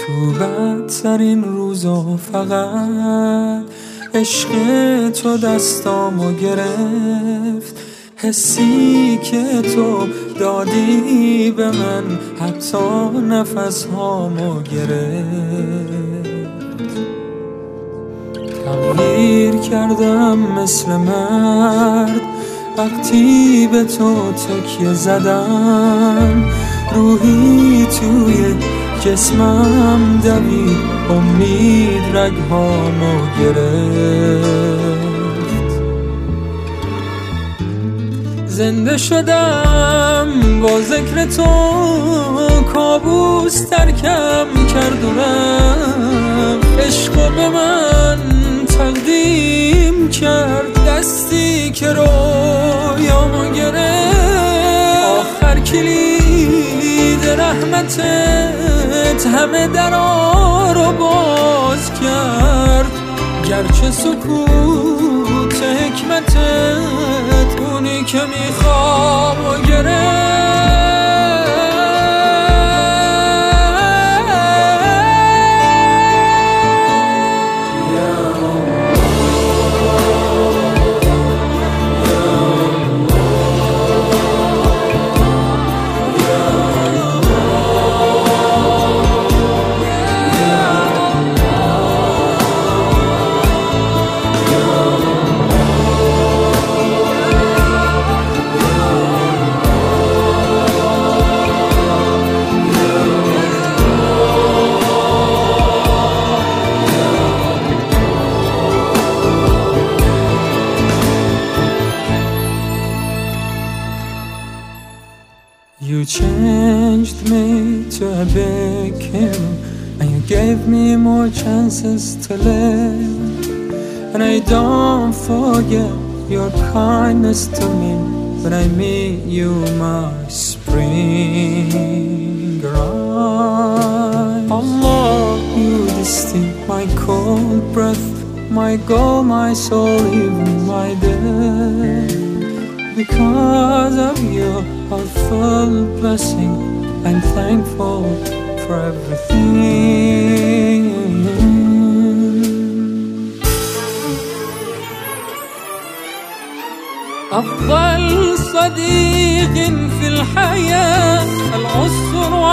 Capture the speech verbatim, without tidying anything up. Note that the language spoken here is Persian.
تو بدترین روزا فقط عشق تو دستامو گرفت، حسی که تو دادی به من حتی نفس هامو گرفت. تغییر کردم مثل مرد وقتی به تو تکیه زدم، روحی توی جسمم دوید، امید رگهامو گرفت. زنده شدم با ذکر تو، کابوس ترکم کرد و رفت، عشقو به من تقدیم کرد، دستی که رویامو گرفت. آخر کلید رحمتت همه درا رو باز کرد، گرچه سکوت حکمتت اونی که میخوام و گرفت. You changed me to a big hero, and you gave me more chances to live. And I don't forget your kindness to me when I meet you, my spring ride. Allah, you distinct my cold breath, my goal, my soul, even my death. Because of your heartful blessing, I'm thankful for everything. أفضل صديق في الحياة العسر